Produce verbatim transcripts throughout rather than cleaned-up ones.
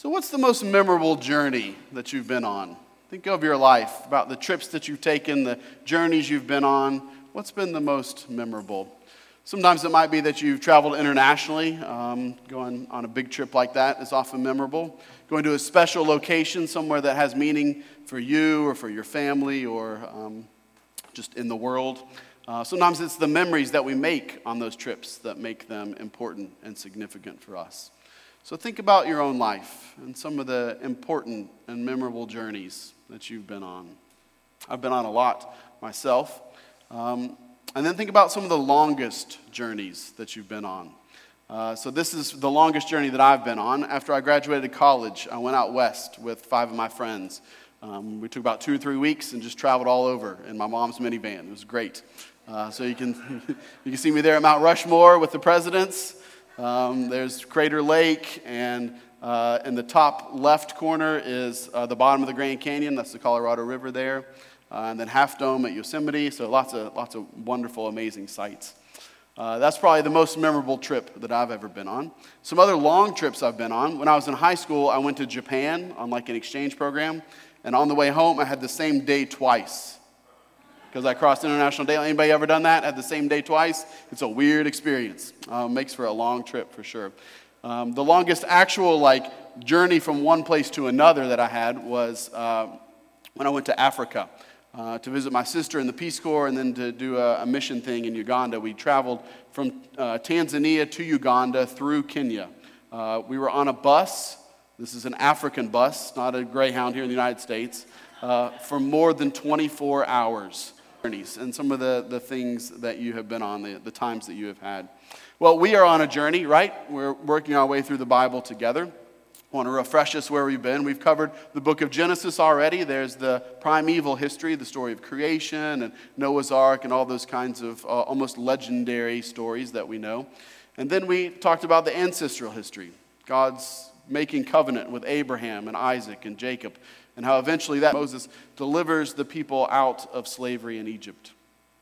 So what's the most memorable journey that you've been on? Think of your life, about the trips that you've taken, the journeys you've been on. What's been the most memorable? Sometimes it might be that you've traveled internationally. Um, going on a big trip like that is often memorable. Going to a special location, somewhere that has meaning for you or for your family or um, just in the world. Uh, sometimes it's the memories that we make on those trips that make them important and significant for us. So think about your own life and some of the important and memorable journeys that you've been on. I've been on a lot myself. Um, and then think about some of the longest journeys that you've been on. Uh, so this is the longest journey that I've been on. After I graduated college, I went out west with five of my friends. Um, we took about two or three weeks and just traveled all over in my mom's minivan. It was great. Uh, so you can you can see me there at Mount Rushmore with the presidents. Um, there's Crater Lake, and uh, in the top left corner is uh, the bottom of the Grand Canyon. That's the Colorado River there. Uh, and then Half Dome at Yosemite. So lots of lots of wonderful, amazing sights. Uh, that's probably the most memorable trip that I've ever been on. Some other long trips I've been on. When I was in high school, I went to Japan on like an exchange program. And on the way home, I had the same day twice. Because I crossed international day. Anybody ever done that? Had the same day twice? It's a weird experience. Uh, makes for a long trip for sure. Um, the longest actual like journey from one place to another that I had was uh, when I went to Africa uh, to visit my sister in the Peace Corps and then to do a, a mission thing in Uganda. We traveled from uh, Tanzania to Uganda through Kenya. Uh, we were on a bus. This is an African bus, not a Greyhound here in the United States, uh, for more than twenty-four hours. And some of the, the things that you have been on, the, the times that you have had. Well, we are on a journey, right? We're working our way through the Bible together. I want to refresh us where we've been. We've covered the book of Genesis already. There's the primeval history, the story of creation and Noah's Ark and all those kinds of uh, almost legendary stories that we know. And then we talked about the ancestral history, God's making covenant with Abraham and Isaac and Jacob, and how eventually that Moses delivers the people out of slavery in Egypt.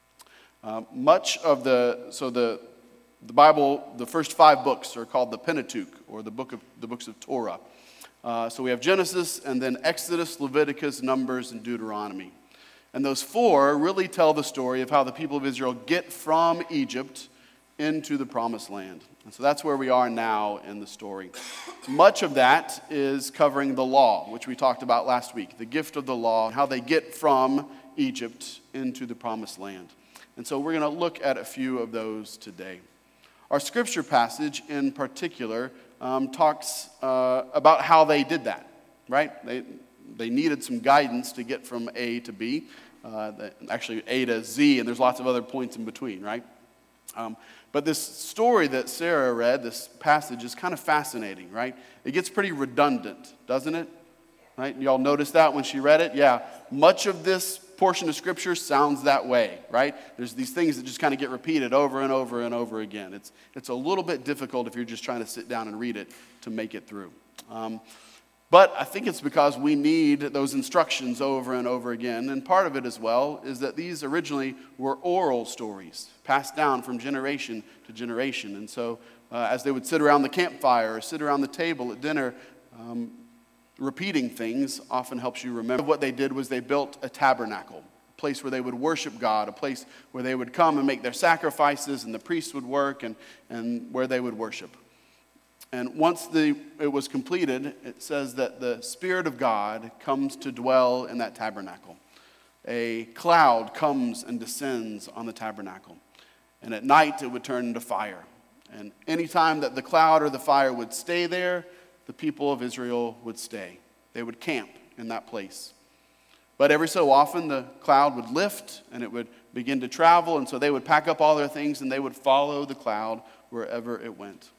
Uh, much of the, so the the Bible, the first five books are called the Pentateuch, or the book of the books of Torah. Uh, so we have Genesis, and then Exodus, Leviticus, Numbers, and Deuteronomy. And those four really tell the story of how the people of Israel get from Egypt into the Promised Land. And so that's where we are now in the story. Much of that is covering the law, which we talked about last week, the gift of the law, and how they get from Egypt into the Promised Land. And so we're going to look at a few of those today. Our scripture passage in particular um, talks uh, about how they did that, right? They, they needed some guidance to get from A to B, uh, actually A to Z, and there's lots of other points in between, right? Um, But this story that Sarah read, this passage, is kind of fascinating, right? It gets pretty redundant, doesn't it? Right? Y'all noticed that when she read it? Yeah. Much of this portion of Scripture sounds that way, right? There's these things that just kind of get repeated over and over and over again. It's it's a little bit difficult if you're just trying to sit down and read it to make it through. Um, but I think it's because we need those instructions over and over again. And part of it as well is that these originally were oral stories, passed down from generation to generation. And so uh, as they would sit around the campfire or sit around the table at dinner, um, repeating things often helps you remember. What they did was they built a tabernacle, a place where they would worship God, a place where they would come and make their sacrifices and the priests would work and, and where they would worship. And once the, it was completed, it says that the Spirit of God comes to dwell in that tabernacle. A cloud comes and descends on the tabernacle. And at night, it would turn into fire. And anytime that the cloud or the fire would stay there, the people of Israel would stay. They would camp in that place. But every so often, the cloud would lift and it would begin to travel. And so they would pack up all their things and they would follow the cloud wherever it went.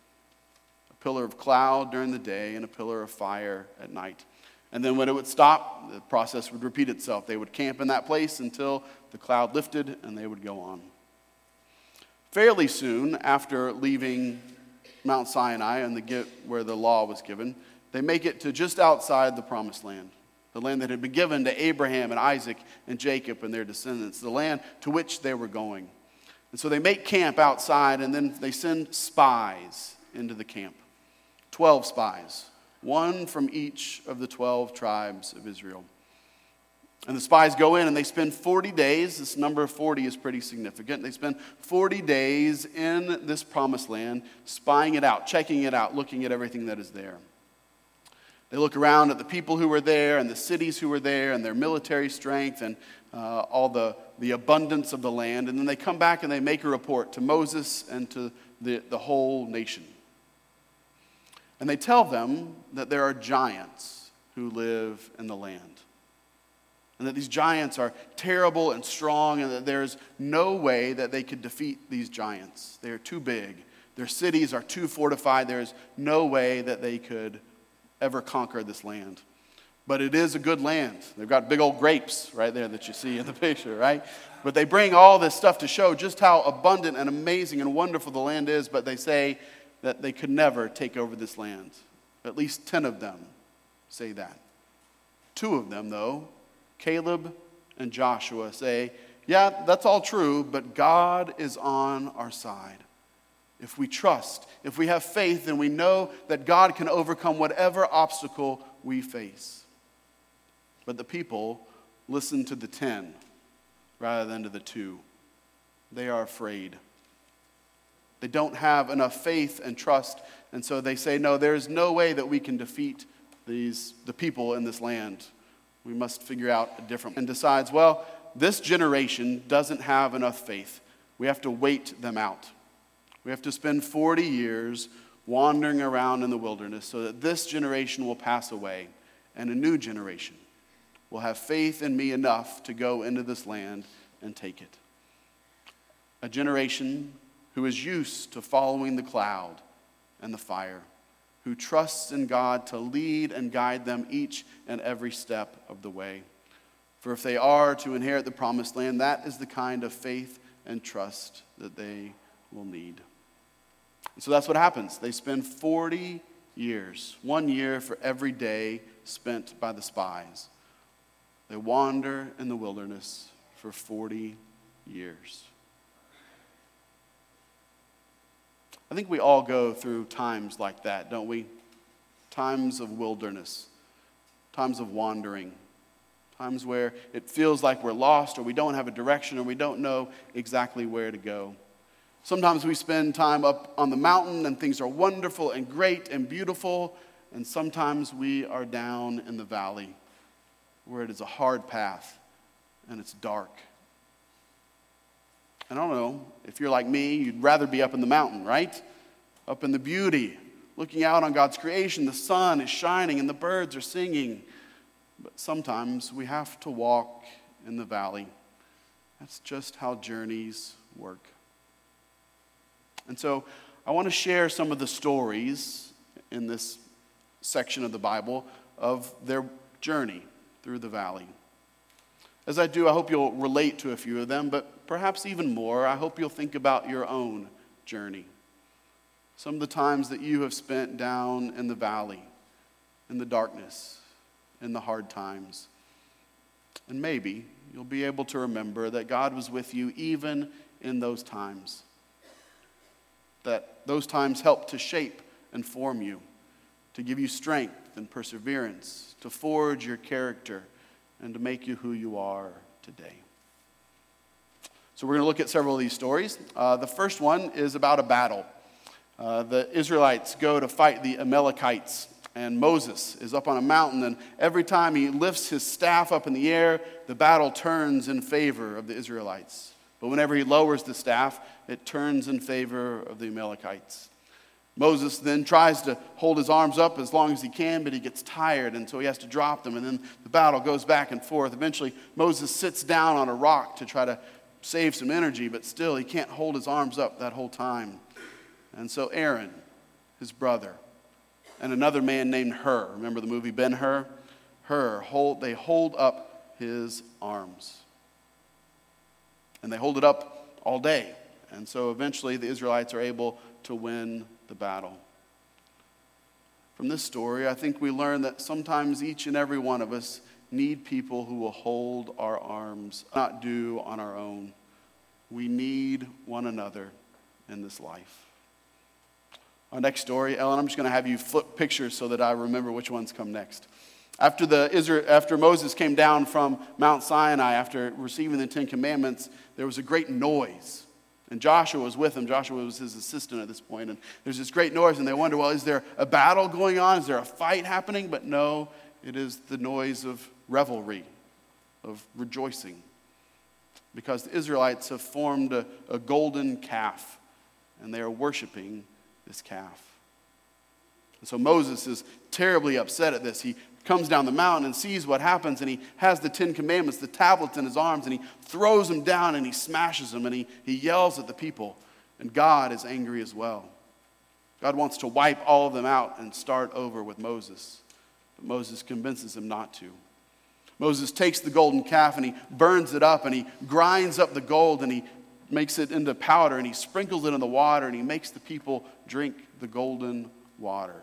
A pillar of cloud during the day and a pillar of fire at night. And then when it would stop, the process would repeat itself. They would camp in that place until the cloud lifted and they would go on. Fairly soon after leaving Mount Sinai and the where the law was given, they make it to just outside the Promised Land, the land that had been given to Abraham and Isaac and Jacob and their descendants, the land to which they were going. And so they make camp outside, and then they send spies into the camp, twelve spies. one from each of the twelve tribes of Israel. And the spies go in and they spend forty days. This number of forty is pretty significant. They spend forty days in this promised land, spying it out, checking it out, looking at everything that is there. They look around at the people who were there and the cities who were there and their military strength and uh, all the, the abundance of the land. And then they come back and they make a report to Moses and to the, the whole nation. And they tell them that there are giants who live in the land. And that these giants are terrible and strong, and that there's no way that they could defeat these giants. They are too big. Their cities are too fortified. There's no way that they could ever conquer this land. But it is a good land. They've got big old grapes right there that you see in the picture, right? But they bring all this stuff to show just how abundant and amazing and wonderful the land is, but they say that they could never take over this land. At least ten of them say that. Two of them, though, Caleb and Joshua, say, yeah, that's all true, but God is on our side. If we trust, if we have faith, then we know that God can overcome whatever obstacle we face. But the people listen to the ten rather than to the two. They are afraid. They don't have enough faith and trust, and so they say, no, there's no way that we can defeat these the people in this land. We must figure out a different, and decides, well, this generation doesn't have enough faith. We have to wait them out. We have to spend forty years wandering around in the wilderness so that this generation will pass away and a new generation will have faith in me enough to go into this land and take it. A generation who is used to following the cloud and the fire, who trusts in God to lead and guide them each and every step of the way. For if they are to inherit the promised land, that is the kind of faith and trust that they will need. And so that's what happens. They spend forty years, one year for every day spent by the spies. They wander in the wilderness for forty years. I think we all go through times like that, don't we? Times of wilderness, times of wandering, times where it feels like we're lost or we don't have a direction or we don't know exactly where to go. Sometimes we spend time up on the mountain and things are wonderful and great and beautiful, and sometimes we are down in the valley where it is a hard path and it's dark. I don't know, if you're like me, you'd rather be up in the mountain, right? Up in the beauty, looking out on God's creation. The sun is shining and the birds are singing. But sometimes we have to walk in the valley. That's just how journeys work. And so I want to share some of the stories in this section of the Bible of their journey through the valley. As I do, I hope you'll relate to a few of them, but perhaps even more, I hope you'll think about your own journey. Some of the times that you have spent down in the valley, in the darkness, in the hard times. And maybe you'll be able to remember that God was with you even in those times. That those times helped to shape and form you, to give you strength and perseverance, to forge your character, and to make you who you are today. So we're going to look at several of these stories. Uh, the first one is about a battle. Uh, the Israelites go to fight the Amalekites, and Moses is up on a mountain, and every time he lifts his staff up in the air, the battle turns in favor of the Israelites. But whenever he lowers the staff, it turns in favor of the Amalekites. Moses then tries to hold his arms up as long as he can, but he gets tired, and so he has to drop them, and then the battle goes back and forth. Eventually, Moses sits down on a rock to try to save some energy, but still he can't hold his arms up that whole time. And so Aaron, his brother, and another man named Hur, remember the movie Ben-Hur? Hur, hold, they hold up his arms. And they hold it up all day. And so eventually the Israelites are able to win the battle. From this story, I think we learn that sometimes each and every one of us need people who will hold our arms, not do on our own. We need one another in this life. Our next story, Ellen, I'm just going to have you flip pictures so that I remember which ones come next. After, the Israel, after Moses came down from Mount Sinai, after receiving the Ten Commandments, there was a great noise. And Joshua was with him. Joshua was his assistant at this point. And there's this great noise, and they wonder, well, is there a battle going on? Is there a fight happening? But no, it is the noise of revelry, of rejoicing. Because the Israelites have formed a, a golden calf, and they are worshiping this calf. And so Moses is terribly upset at this. He comes down the mountain and sees what happens, and he has the Ten Commandments, the tablets in his arms, and he throws them down and he smashes them, and he, he yells at the people. And God is angry as well. God wants to wipe all of them out and start over with Moses. But Moses convinces him not to. Moses takes the golden calf and he burns it up, and he grinds up the gold, and he makes it into powder, and he sprinkles it in the water, and he makes the people drink the golden water.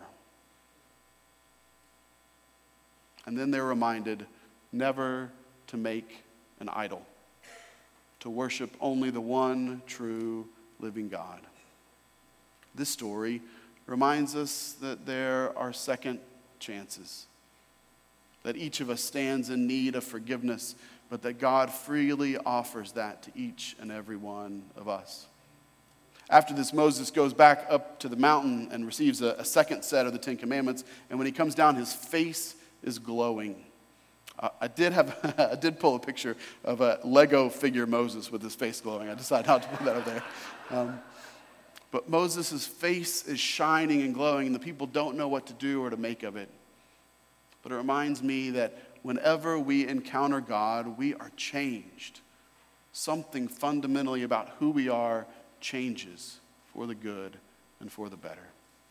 And then they're reminded never to make an idol, to worship only the one true living God. This story reminds us that there are second chances, that each of us stands in need of forgiveness, but that God freely offers that to each and every one of us. After this, Moses goes back up to the mountain and receives a, a second set of the Ten Commandments, and when he comes down, his face is glowing. Uh, I did have, I did pull a picture of a Lego figure Moses with his face glowing. I decided not to put that up there. Um, but Moses' face is shining and glowing, and the people don't know what to do or to make of it. But it reminds me that whenever we encounter God, we are changed. Something fundamentally about who we are changes for the good and for the better.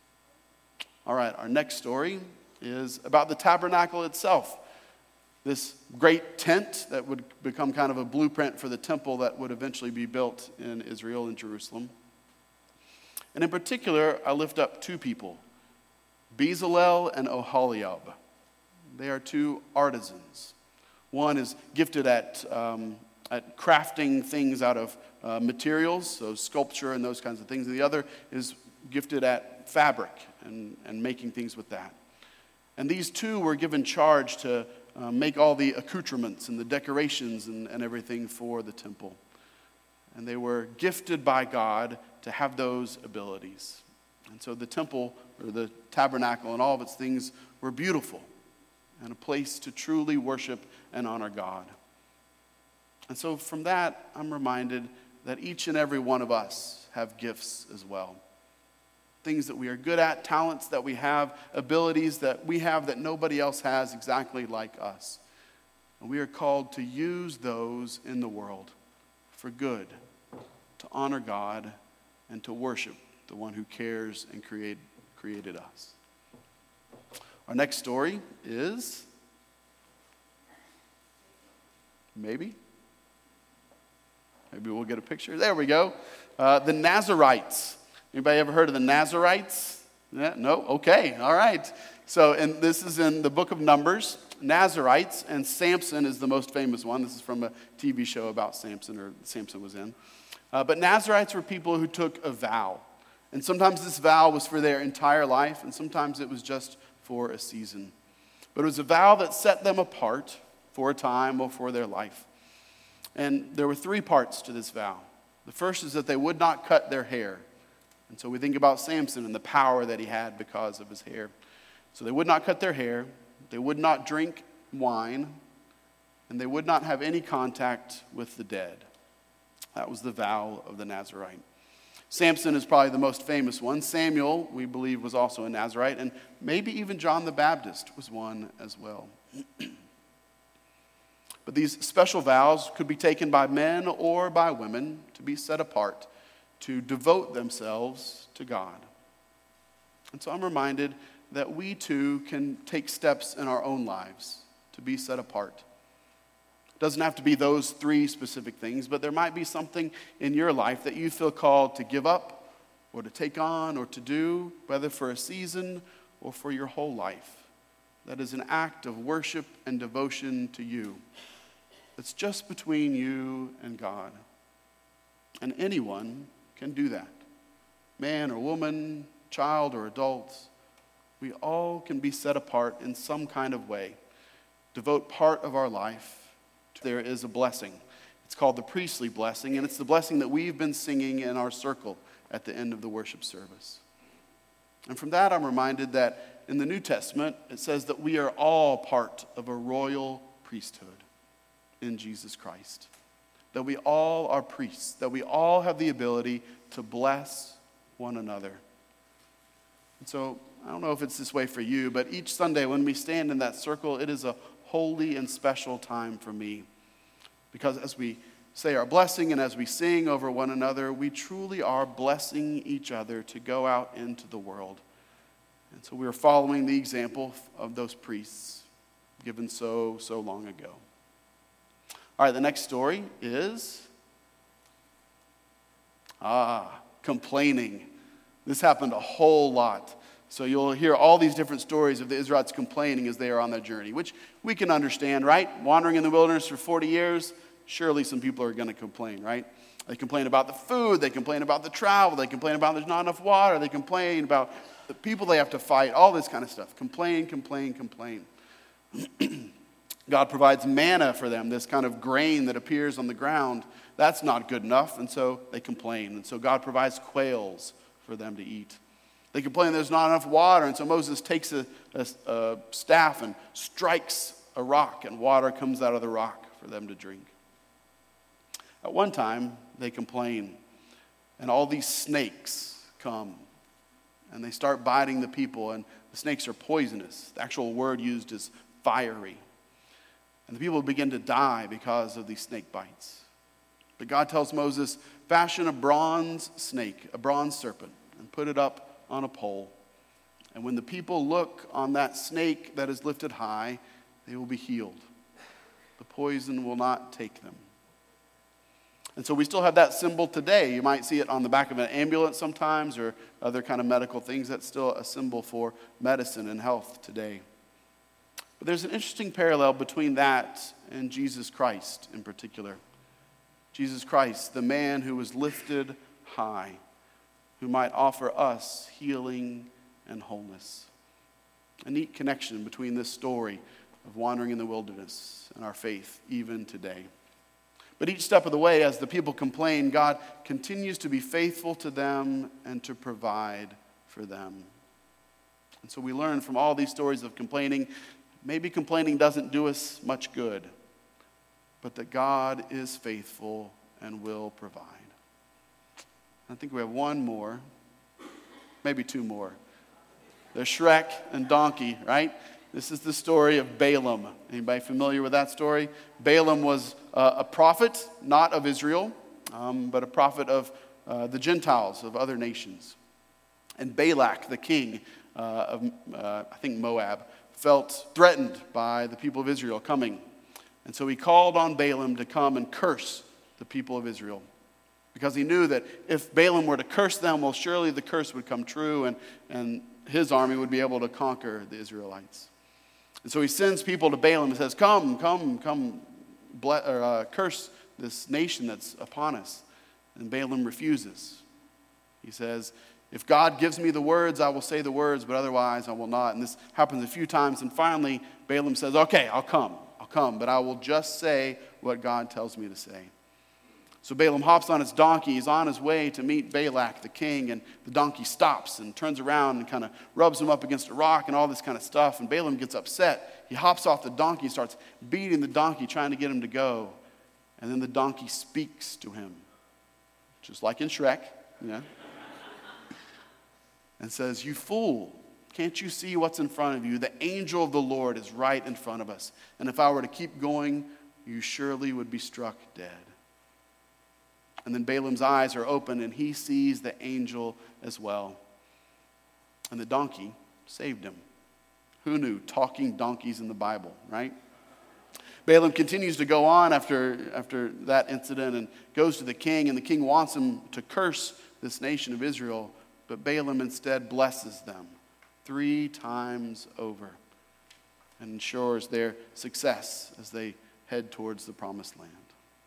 All right, our next story is about the tabernacle itself. This great tent that would become kind of a blueprint for the temple that would eventually be built in Israel, in Jerusalem. And in particular, I lift up two people, Bezalel and Oholiab. They are two artisans. One is gifted at, um, at crafting things out of uh, materials, so sculpture and those kinds of things. And the other is gifted at fabric and, and making things with that. And these two were given charge to uh, make all the accoutrements and the decorations and, and everything for the temple. And they were gifted by God to have those abilities. And so the temple, or the tabernacle and all of its things were beautiful and a place to truly worship and honor God. And so from that, I'm reminded that each and every one of us have gifts as well. Things that we are good at, talents that we have, abilities that we have that nobody else has exactly like us. And we are called to use those in the world for good, to honor God, and to worship the one who cares and create, created us. Our next story is, maybe, maybe we'll get a picture. There we go. Uh, the Nazarites. Anybody ever heard of the Nazarites? Yeah, no? Okay, all right. So, and this is in the book of Numbers. Nazarites, and Samson is the most famous one. This is from a T V show about Samson, or Samson was in. Uh, but Nazarites were people who took a vow. And sometimes this vow was for their entire life, and sometimes it was just for a season. But it was a vow that set them apart for a time or for their life. And there were three parts to this vow. The first is that they would not cut their hair. And so we think about Samson and the power that he had because of his hair. So they would not cut their hair, they would not drink wine, and they would not have any contact with the dead. That was the vow of the Nazarite. Samson is probably the most famous one. Samuel, we believe, was also a Nazarite, and maybe even John the Baptist was one as well. But these special vows could be taken by men or by women to be set apart, to devote themselves to God. And so I'm reminded that we too can take steps in our own lives to be set apart. It doesn't have to be those three specific things, but there might be something in your life that you feel called to give up or to take on or to do, whether for a season or for your whole life. That is an act of worship and devotion to you. It's just between you and God. And anyone can do that. Man or woman, child or adult, we all can be set apart in some kind of way. Devote part of our life. There is a blessing. It's called the priestly blessing, and it's the blessing that we've been singing in our circle at the end of the worship service. And from that, I'm reminded that in the New Testament, it says that we are all part of a royal priesthood in Jesus Christ. That we all are priests, that we all have the ability to bless one another. And so, I don't know if it's this way for you, but each Sunday when we stand in that circle, it is a holy and special time for me. Because as we say our blessing and as we sing over one another, we truly are blessing each other to go out into the world. And so we are following the example of those priests given so, so long ago. All right, the next story is, ah, complaining. This happened a whole lot. So you'll hear all these different stories of the Israelites complaining as they are on their journey, which we can understand, right? Wandering in the wilderness for forty years, surely some people are going to complain, right? They complain about the food, they complain about the travel, they complain about there's not enough water, they complain about the people they have to fight, all this kind of stuff. Complain, complain, complain. God provides manna for them, this kind of grain that appears on the ground. That's not good enough, and so they complain. And so God provides quails for them to eat. They complain there's not enough water, and so Moses takes a, a, a staff and strikes a rock, and water comes out of the rock for them to drink. At one time, they complain, and all these snakes come, and they start biting the people, and the snakes are poisonous. The actual word used is fiery. And the people begin to die because of these snake bites. But God tells Moses, fashion a bronze snake, a bronze serpent, and put it up on a pole. And when the people look on that snake that is lifted high, they will be healed. The poison will not take them. And so we still have that symbol today. You might see it on the back of an ambulance sometimes, or other kind of medical things. That's still a symbol for medicine and health today. But there's an interesting parallel between that and Jesus Christ in particular. Jesus Christ, the man who was lifted high, who might offer us healing and wholeness. A neat connection between this story of wandering in the wilderness and our faith even today. But each step of the way, as the people complain, God continues to be faithful to them and to provide for them. And so we learn from all these stories of complaining, maybe complaining doesn't do us much good, but that God is faithful and will provide. I think we have one more, maybe two more. There's Shrek and Donkey, right? This is the story of Balaam. Anybody familiar with that story? Balaam was uh, a prophet, not of Israel, um, but a prophet of uh, the Gentiles, of other nations. And Balak, the king uh, of, uh, I think, Moab, felt threatened by the people of Israel coming. And so he called on Balaam to come and curse the people of Israel. Because he knew that if Balaam were to curse them, well, surely the curse would come true and, and his army would be able to conquer the Israelites. And so he sends people to Balaam and says, come, come, come, ble- or, uh, curse this nation that's upon us. And Balaam refuses. He says, if God gives me the words, I will say the words, but otherwise I will not. And this happens a few times. And finally, Balaam says, okay, I'll come. I'll come, but I will just say what God tells me to say. So Balaam hops on his donkey. He's on his way to meet Balak, the king, and the donkey stops and turns around and kind of rubs him up against a rock and all this kind of stuff. And Balaam gets upset. He hops off the donkey, starts beating the donkey, trying to get him to go. And then the donkey speaks to him, just like in Shrek, you know, and says, you fool, can't you see what's in front of you? The angel of the Lord is right in front of us. And if I were to keep going, you surely would be struck dead. And then Balaam's eyes are open and he sees the angel as well. And the donkey saved him. Who knew? Talking donkeys in the Bible, right? Balaam continues to go on after, after that incident and goes to the king. And the king wants him to curse this nation of Israel. But Balaam instead blesses them three times over and ensures their success as they head towards the promised land.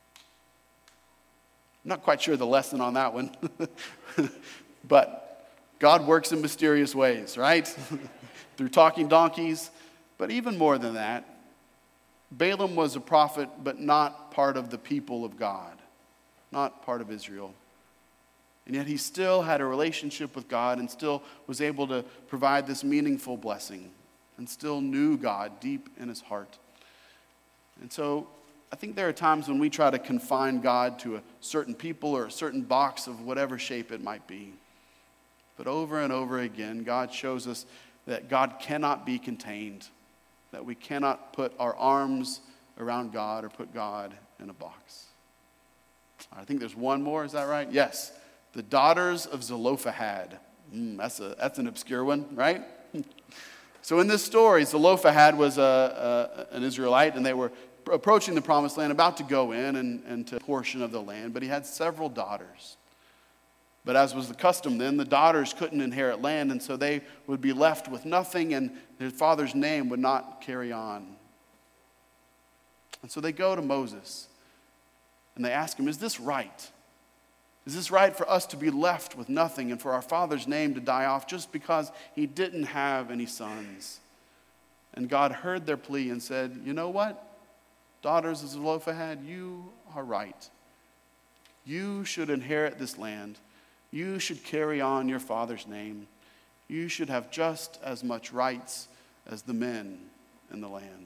I'm not quite sure the lesson on that one, but God works in mysterious ways, right? Through talking donkeys. But even more than that, Balaam was a prophet, but not part of the people of God, not part of Israel. And yet he still had a relationship with God and still was able to provide this meaningful blessing and still knew God deep in his heart. And so I think there are times when we try to confine God to a certain people or a certain box of whatever shape it might be. But over and over again, God shows us that God cannot be contained, that we cannot put our arms around God or put God in a box. I think there's one more, is that right? Yes. The daughters of Zelophehad. Mm, that's, a, that's an obscure one, right? So in this story, Zelophehad was a, a, an Israelite, and they were approaching the promised land, about to go in and, and to a portion of the land, but he had several daughters. But as was the custom then, the daughters couldn't inherit land, and so they would be left with nothing, and their father's name would not carry on. And so they go to Moses, and they ask him, is this right? Is this right for us to be left with nothing and for our father's name to die off just because he didn't have any sons? And God heard their plea and said, you know what? Daughters of Zelophehad, you are right. You should inherit this land. You should carry on your father's name. You should have just as much rights as the men in the land.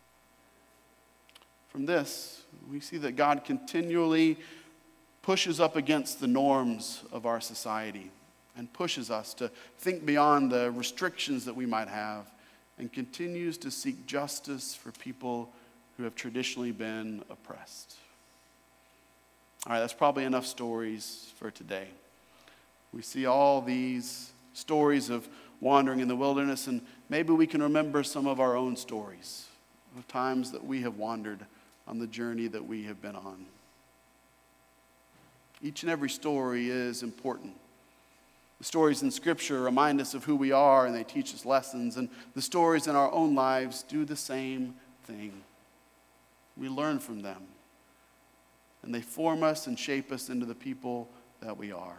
From this, we see that God continually pushes up against the norms of our society and pushes us to think beyond the restrictions that we might have and continues to seek justice for people who have traditionally been oppressed. All right, that's probably enough stories for today. We see all these stories of wandering in the wilderness, and maybe we can remember some of our own stories of times that we have wandered on the journey that we have been on. Each and every story is important. The stories in Scripture remind us of who we are, and they teach us lessons, and the stories in our own lives do the same thing. We learn from them, and they form us and shape us into the people that we are.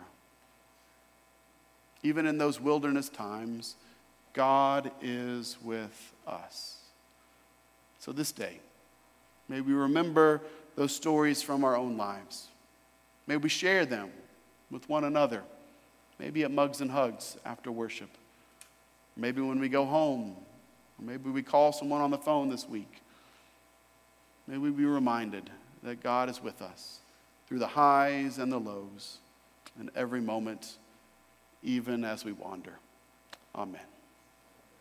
Even in those wilderness times, God is with us. So this day, may we remember those stories from our own lives. May we share them with one another, maybe at Mugs and Hugs after worship, maybe when we go home, or maybe we call someone on the phone this week. May we be reminded that God is with us through the highs and the lows, in every moment, even as we wander. Amen.